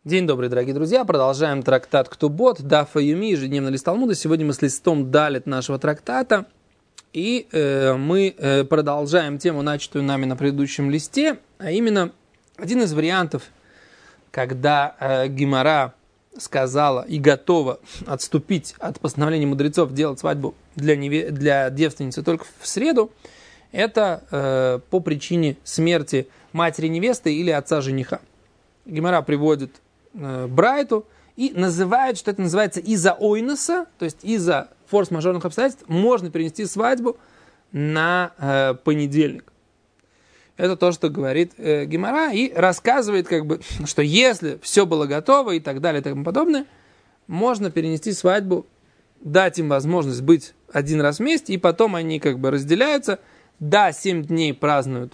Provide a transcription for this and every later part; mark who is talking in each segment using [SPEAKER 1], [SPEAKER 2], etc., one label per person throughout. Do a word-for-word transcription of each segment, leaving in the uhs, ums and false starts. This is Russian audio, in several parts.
[SPEAKER 1] День добрый, дорогие друзья. Продолжаем трактат Ктубот, Даф Юми, ежедневный лист Талмуда. Сегодня мы с листом Далет нашего трактата. И э, мы э, продолжаем тему, начатую нами на предыдущем листе. А именно, один из вариантов, когда э, Гемара сказала и готова отступить от постановления мудрецов делать свадьбу для, неве- для девственницы только в среду, это э, по причине смерти матери невесты или отца жениха. Гемара приводит Брайту и называют, что это называется из-за ойноса, то есть из-за форс-мажорных обстоятельств можно перенести свадьбу на э, понедельник. Это то, что говорит э, Гемара, и рассказывает, как бы, что если все было готово и так далее и тому подобное, можно перенести свадьбу, дать им возможность быть один раз вместе, и потом они как бы разделяются. Да, семь дней празднуют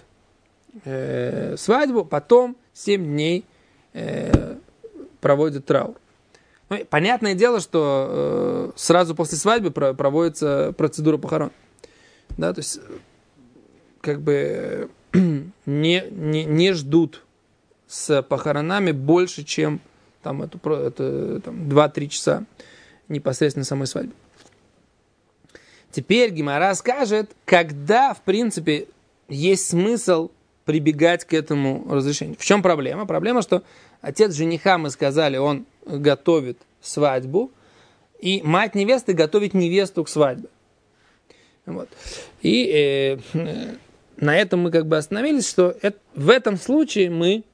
[SPEAKER 1] э, свадьбу, потом семь дней э, проводят траур. Ну, понятное дело, что э, сразу после свадьбы про- проводится процедура похорон. Да, то есть, как бы не, не, не ждут с похоронами больше, чем там, это, это, там, два-три часа непосредственно самой свадьбы. Теперь Гемара скажет, когда, в принципе, есть смысл прибегать к этому разрешению. В чем проблема? Проблема, что отец жениха, мы сказали, он готовит свадьбу, и мать невесты готовит невесту к свадьбе. Вот. И э, на этом мы как бы остановились, что это, в этом случае мы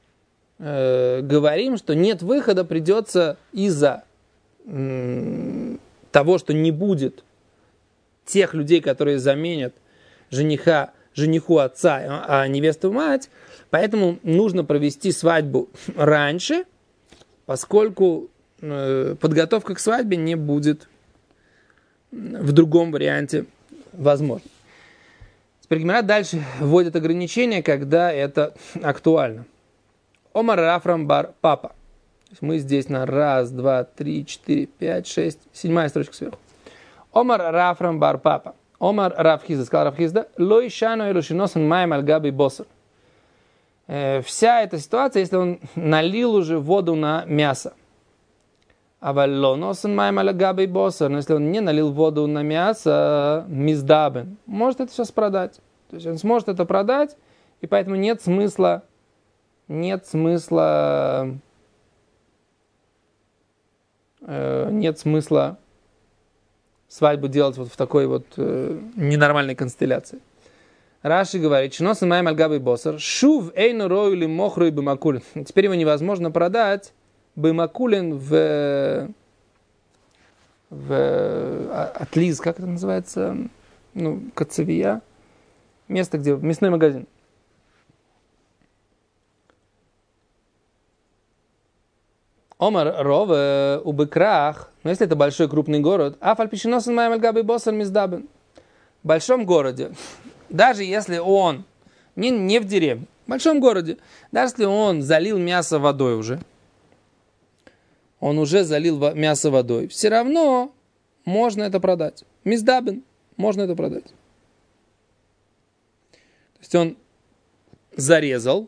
[SPEAKER 1] э, говорим, что нет выхода, придется из-за э, того, что не будет тех людей, которые заменят жениха, жениху отца, а невесту мать, поэтому нужно провести свадьбу раньше, поскольку э, подготовка к свадьбе не будет в другом варианте возможно. Теперь Гемара дальше вводит ограничения, когда это актуально. Омар Рафрам бар папа. Мы здесь на раз, два, три, четыре, пять, шесть, седьмая строчка сверху. Омар Рафрам бар папа. Омар Рафхизда, сказал Рафхизда, лой шану элушиносан майм альгаби босар. Вся эта ситуация, если он налил уже воду на мясо. А валлоносан майм альгаби босар, но если он не налил воду на мясо, миздабен, может это сейчас продать. То есть он сможет это продать, и поэтому нет смысла, нет смысла, э, нет смысла свадьбу делать вот в такой вот э, ненормальной констелляции. Раши говорит, что маем альгабы босар, шув эйну рою ли мохру и бымакулин. Теперь его невозможно продать бымакулин в, в атлиз, как это называется, ну, кацавия, место, где мясной магазин. Омар ров убыкрах, но если это большой крупный город, а фальпишиносен маем альгабы босар миздабен. В большом городе, даже если он, не, не в деревне, в большом городе, даже если он залил мясо водой уже, он уже залил мясо водой, все равно можно это продать. Миздабен, можно это продать. То есть он зарезал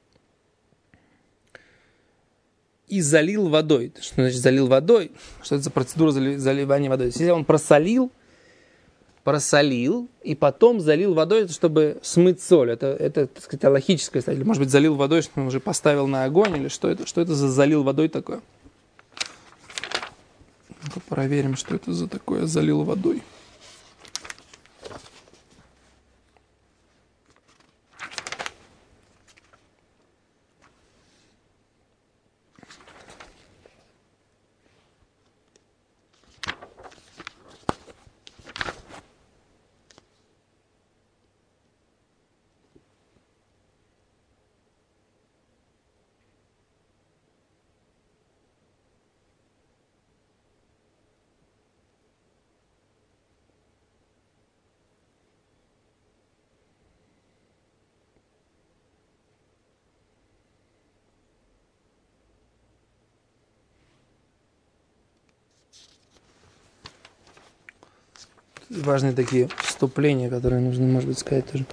[SPEAKER 1] и залил водой. Что значит залил водой? Что это за процедура заливания водой? Если он просолил, просолил и потом залил водой, чтобы смыть соль. Это, это так сказать, логическое. Или, может быть, залил водой, что он уже поставил на огонь, или что это? Что это за залил водой такое? Ну-ка проверим, что это за такое залил водой. Важные такие вступления, которые нужно, может быть, сказать тоже.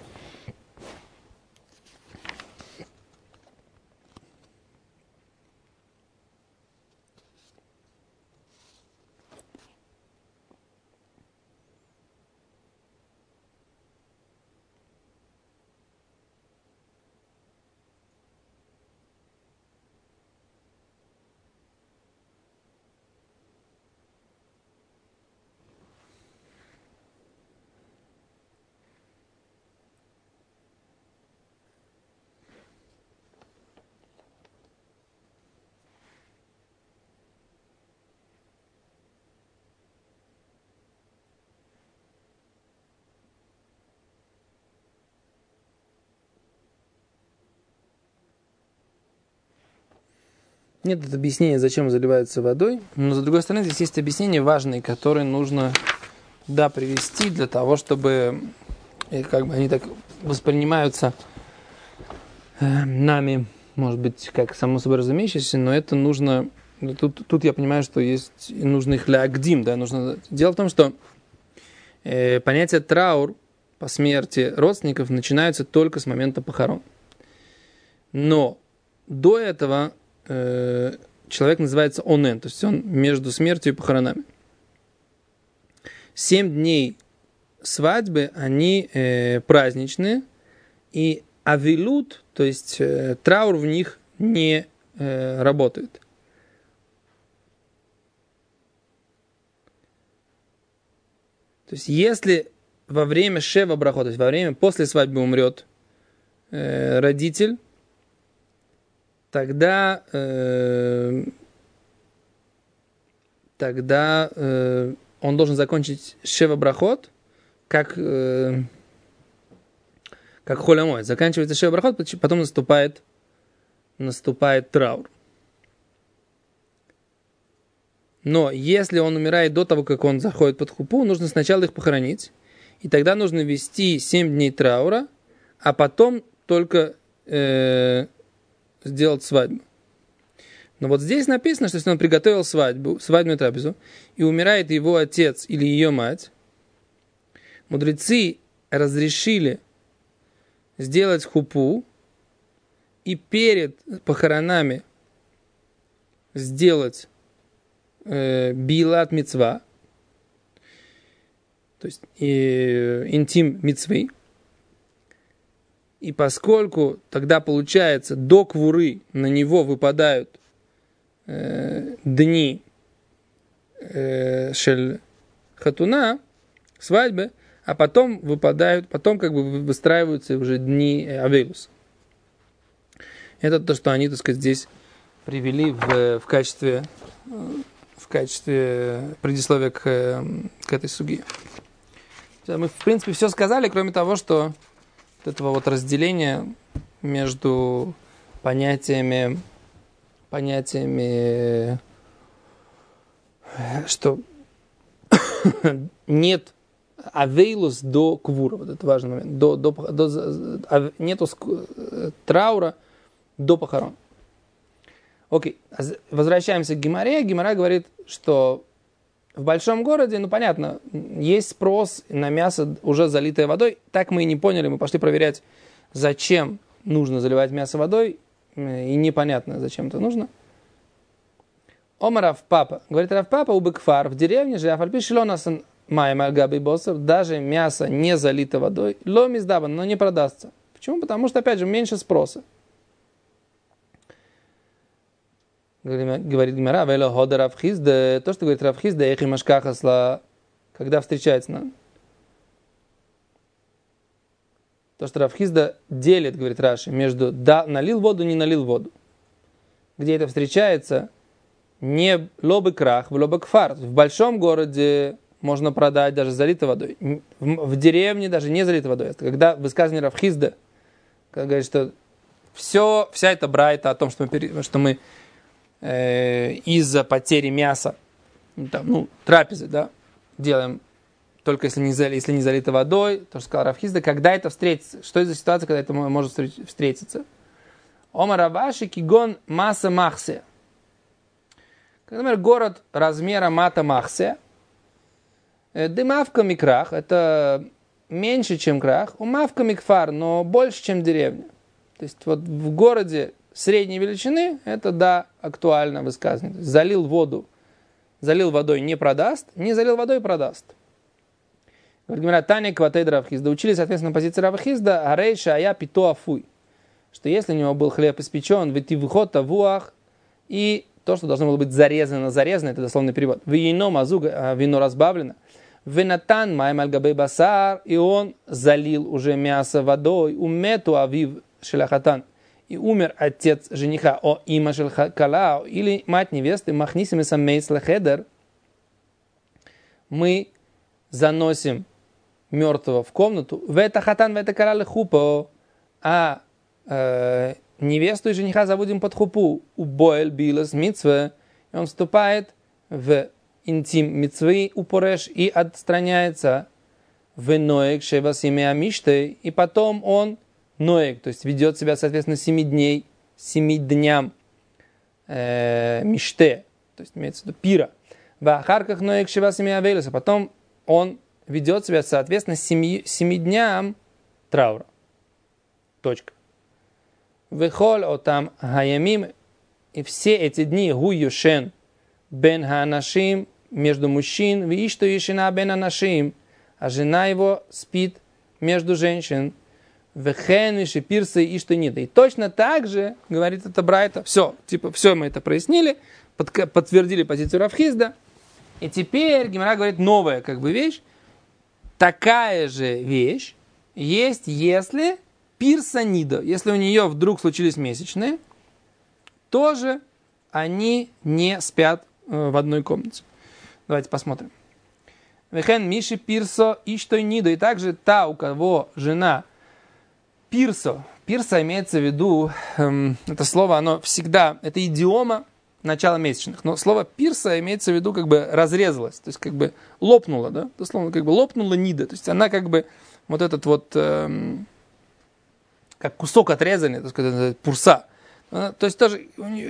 [SPEAKER 1] Нет объяснения, зачем заливается водой, но, с другой стороны, здесь есть объяснения важные, которые нужно, да, привести для того, чтобы как бы они так воспринимаются э, нами, может быть, как само собой разумеющееся, но это нужно, тут, тут я понимаю, что есть, нужно их лягдим, да, нужно. Дело в том, что э, понятие траур по смерти родственников начинается только с момента похорон. Но до этого э, человек называется онен, то есть он между смертью и похоронами. Семь дней свадьбы, они э, праздничные, и авилут, то есть э, траур в них не э, работает. То есть если во время шева брахот, то есть во время после свадьбы умрет э, родитель, тогда э, тогда э, он должен закончить шева брахот, как, э, как холямой. Заканчивается шева брахот, потом наступает, наступает траур. Но если он умирает до того, как он заходит под хупу, нужно сначала их похоронить, и тогда нужно вести семь дней траура, а потом только э, сделать свадьбу. Но вот здесь написано, что если он приготовил свадьбу, свадебную трапезу, и умирает его отец или ее мать, мудрецы разрешили сделать хупу и перед похоронами сделать э, билат мицва, то есть э, интим мицвы. И поскольку тогда получается до квуры на него выпадают э, дни э, шель хатуна, свадьбы, а потом выпадают, потом как бы выстраиваются уже дни авейлуса. Это то, что они, так сказать, здесь привели в, в качестве в качестве предисловия к, к этой суге. Мы, в принципе, все сказали, кроме того, что вот этого вот разделения между понятиями, понятиями, что нет авейлус до квура, вот это важный момент, до, до, до, нету траура до похорон. Окей, возвращаемся к Гемаре. Гемара говорит, что в большом городе, ну понятно, есть спрос на мясо, уже залитое водой. Так мы и не поняли, мы пошли проверять, зачем нужно заливать мясо водой, и непонятно, зачем это нужно. Омар Равпапа, говорит Равпапа, убыкфар, в деревне же, афальпишилонасан майм альгаби босов, даже мясо не залито водой, лом издаван, но не продастся. Почему? Потому что, опять же, меньше спроса. Говорит Гемара, вело хода Равхизда, то, что говорит Равхизда, эхи машкахасла, когда встречается. То, что Равхизда делит, говорит Раши, между да, налил воду, не налил воду. Где это встречается, не лобы крах, в лобы кфар. В большом городе можно продать даже залитой водой. В, в деревне даже не залитой водой. Это когда высказывание Равхизда, когда говорит, что все, вся эта брайта о том, что мы, что мы э, из-за потери мяса, там, ну, трапезы, да, делаем только если не, зали, если не залито водой, то, что сказал Равхизда, когда это встретится? Что это за ситуация, когда это может встретиться? Омар Рабаши кигон масса махсе. Например, город размера мата махсе, дымавка микрах, это меньше, чем крах, умавка микфар, но больше, чем деревня. То есть вот в городе средней величины, это да, актуально высказывание. Залил воду, залил водой не продаст, не залил водой продаст. Говорит, Таня Кватейд Равхизда. Учили, соответственно, на позиции Равхизда, арейша ая пито афуй. Что если у него был хлеб испечен, витивхот тавуах, и то, что должно было быть зарезано, зарезано, это дословный перевод. Вино мазуга, вино разбавлено. Венатан майм альгабей басар, и он залил уже мясо водой. Умету авив шелахатан. И умер отец жениха, о има шелхакалау, или мать невесты, махнисим самейс лахедер. Мы заносим мертвого в комнату. В это хатан, в это карали хупо, а э, невесту и жениха заводим под хупу. У боэль билас митцве. И он вступает в интим митцвы упореш и отстраняется в ноек шевас имя мишты. И потом он ноек, то есть ведет себя, соответственно, семи дней, семи дням э, миште. То есть имеется в виду пира. В ахарках ноек шевас имя авелеса. Потом он ведет себя, соответственно, семи, семи дням траура. Точка. Вехоль отам хаямим. И все эти дни гу юшен бен ханашим между мужчин, ви что ешина бен ханашим, а жена его спит между женщин. Вехен и шипирсы и что нет. И точно так же, говорит это Брайта, все, типа, все мы это прояснили, под, подтвердили позицию Рав Хизда. И теперь Гемара говорит новая как бы вещь. Такая же вещь есть, если пирса нида, если у нее вдруг случились месячные, тоже они не спят э, в одной комнате. Давайте посмотрим. Вехен миши пирсо и что нида. И также та, у кого жена пирсо. Пирса имеется в виду, эм, это слово, оно всегда, это идиома начала месячных. Но слово пирса имеется в виду, как бы разрезалась, то есть как бы лопнула, да? Дословно, как бы лопнула нида. То есть она как бы вот этот вот, эм, как кусок отрезанный, так сказать, пурса. То есть тоже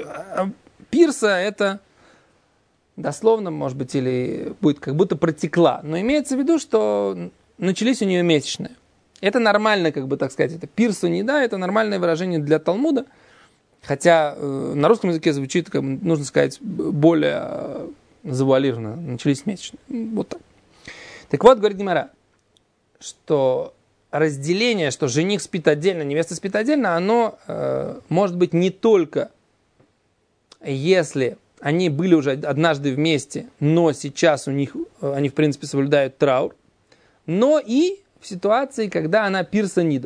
[SPEAKER 1] пирса это дословно, может быть, или будет как будто протекла. Но имеется в виду, что начались у нее месячные. Это нормально, как бы так сказать. Это пирса не да, это нормальное выражение для Талмуда. Хотя э, на русском языке звучит, как бы, нужно сказать, более э, завуалированно. Начались месячные. Вот так. Так вот, говорит Гемара, что разделение, что жених спит отдельно, невеста спит отдельно, оно э, может быть не только если они были уже однажды вместе, но сейчас у них, э, они в принципе соблюдают траур, но и в ситуации, когда она пирса нида.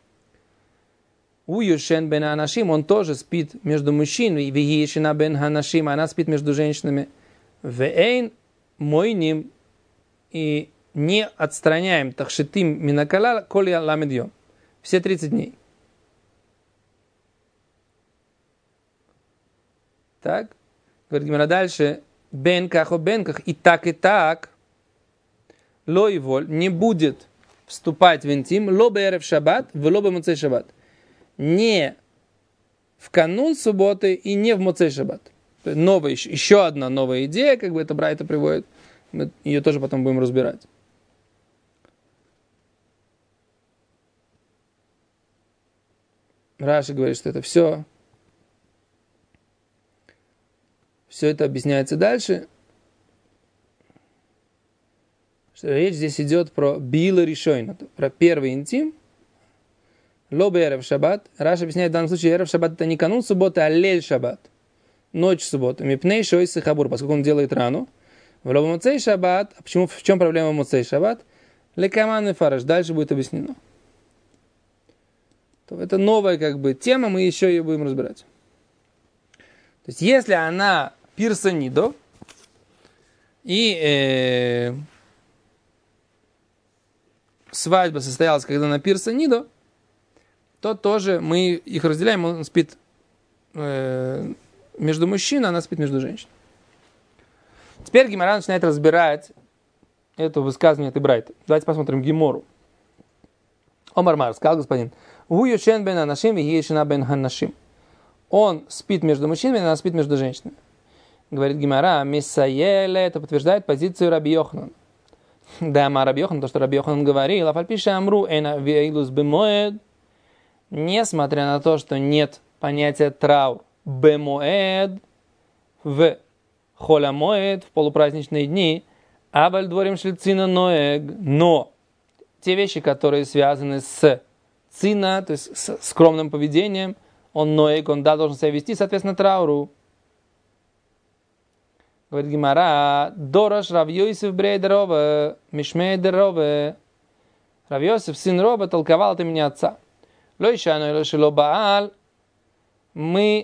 [SPEAKER 1] У Юшен бен Анашим, он тоже спит между мужчинами, и Вегишина бен Ханашим, она спит между женщинами. Вейн мойним, и не отстраняем тахшитим минакалал коля ламедьем. Все тридцать дней. Так. Говорит Гемара дальше. Бенках о бенках. И так, и так. Ло и воль не будет вступать в интим. Ло бэрев шаббат, в ло бэ муцей шаббат. Не в канун субботы и не в муцей шаббат. Новая, еще одна новая идея, как бы это Брайта приводит. Мы ее тоже потом будем разбирать. Раши говорит, что это все, все это объясняется дальше, что речь здесь идет про била решойна, про первый интим, лобе эрев шаббат. Раши объясняет в данном случае, эрев шаббат это не канун субботы, а лель шаббат, ночь субботы, мипней шойсы хабур, поскольку он делает рану. В лобе муцей шаббат, а почему, в чем проблема муцей шаббат? Лекаман и фараш, дальше будет объяснено. Это новая как бы тема, мы еще ее будем разбирать. То есть, если она пирса нидо, и э, свадьба состоялась, когда она пирса нидо, то тоже мы их разделяем, он спит э, между мужчиной, она спит между женщиной. Теперь Гемара начинает разбирать это высказывание этой Брайты. Давайте посмотрим Гемору. Омар Мар, сказал господин, он спит между мужчинами, она спит между женщинами. Говорит Гемара, Мисаеле, это подтверждает позицию Раби Йоханана. Да, ма Раби Йохан, то, что Раби Йоханан говорил, афальпиша амру эна вейлус бемоэд, несмотря на то, что нет понятия траур бемоэд в холямоэд, в полупраздничные дни, абаль дворим шлицина ноэг, но те вещи, которые связаны с цина, то есть с скромным поведением, он ноек, он да, должен себя вести, соответственно, трауру. Говорит Гемара, дорож Рав Йосеф брейдерове, мишмейдерове. Рав Йосеф, сын Роба, толковал от имени отца. Лойшану или шило баал. Мы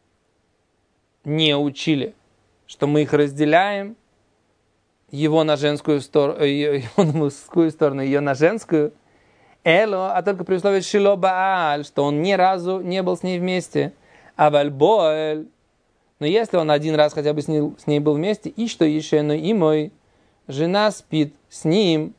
[SPEAKER 1] не учили, что мы их разделяем, его на женскую сторону, его на мужскую сторону, ее на женскую. Эло, а только при условии шило бааль, что он ни разу не был с ней вместе. А вальбоэль. Но если он один раз хотя бы с ней, с ней был вместе, и что еще, но и мой, жена спит с ним,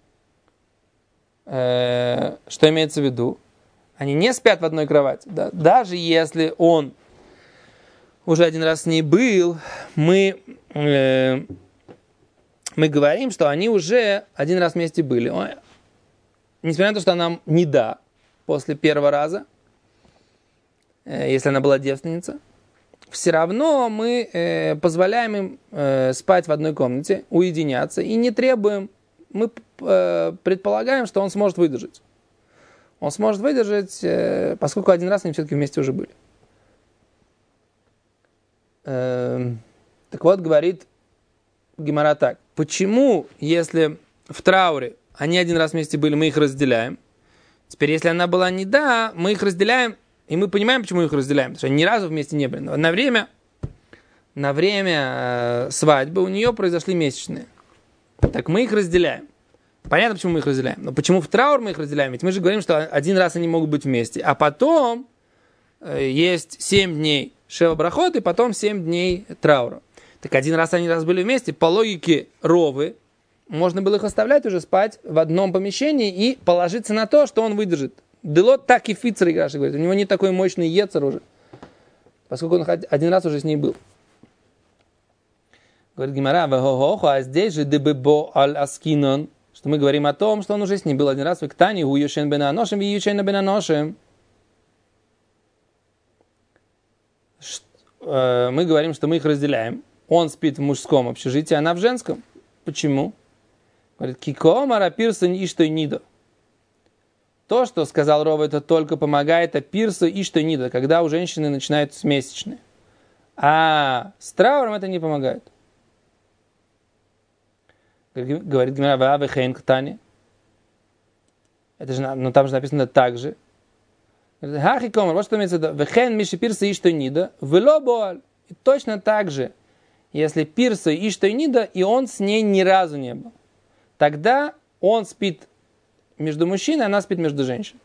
[SPEAKER 1] э, что имеется в виду? Они не спят в одной кровати. Да? Даже если он уже один раз с ней был, мы, э, мы говорим, что они уже один раз вместе были. Несмотря на то, что она не да после первого раза, э, если она была девственница, все равно мы э, позволяем им э, спать в одной комнате, уединяться и не требуем, мы э, предполагаем, что он сможет выдержать. Он сможет выдержать, э, поскольку один раз они все-таки вместе уже были. Э, так вот, говорит Гемара так. Почему, если в трауре они один раз вместе были, мы их разделяем? Теперь, если она была не да, мы их разделяем, и мы понимаем, почему их разделяем. Потому что они ни разу вместе не были. Но на время, на время э, свадьбы у нее произошли месячные. Так мы их разделяем. Понятно, почему мы их разделяем. Но почему в траур мы их разделяем? Ведь мы же говорим, что один раз они могут быть вместе. А потом э, есть семь дней шева брахот, и потом семь дней траура. Так один раз они раз были вместе. По логике ровы, можно было их оставлять уже спать в одном помещении и положиться на то, что он выдержит. Делот так и фицер, Раши говорит. У него не такой мощный ецер уже. Поскольку он один раз уже с ней был. Говорит Гемара, а здесь же дебебо аль аскинон, что мы говорим о том, что он уже с ней был один раз в Иктане, у Юшен бен Аношем, и Юшен бен Аношем. Мы говорим, что мы их разделяем. Он спит в мужском общежитии, она в женском. Почему? Говорит, кикомара пирсон и что нидо. То, что сказал Рова, это только помогает апирсу и что нида, когда у женщины начинаются месячные. А с трауром это не помогает. Говорит Гемара, вааве хейн ктани. Это же, но там же написано так же. Хахи комар, вот что имеется в виду. Вехен миши пирса и что нида, вело боаль. И точно так же, если пирса и что нида, и он с ней ни разу не был. Тогда он спит между мужчиной, она спит между женщиной.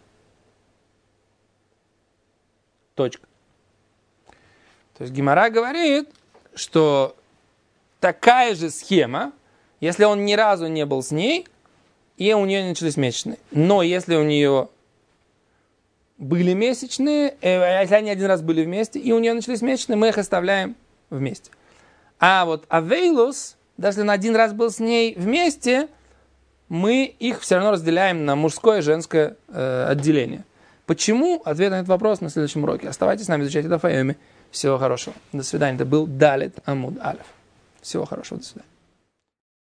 [SPEAKER 1] Точка. То есть Гемара говорит, что такая же схема, если он ни разу не был с ней, и у нее начались месячные. Но если у нее были месячные, э, если они один раз были вместе, и у нее начались месячные, мы их оставляем вместе. А вот авейлус, даже если он один раз был с ней вместе, мы их все равно разделяем на мужское и женское э, отделение. Почему? Ответ на этот вопрос на следующем уроке. Оставайтесь с нами, изучайте Дафайоми. Всего хорошего. До свидания. Это был Далет Амуд Алеф. Всего хорошего. До свидания.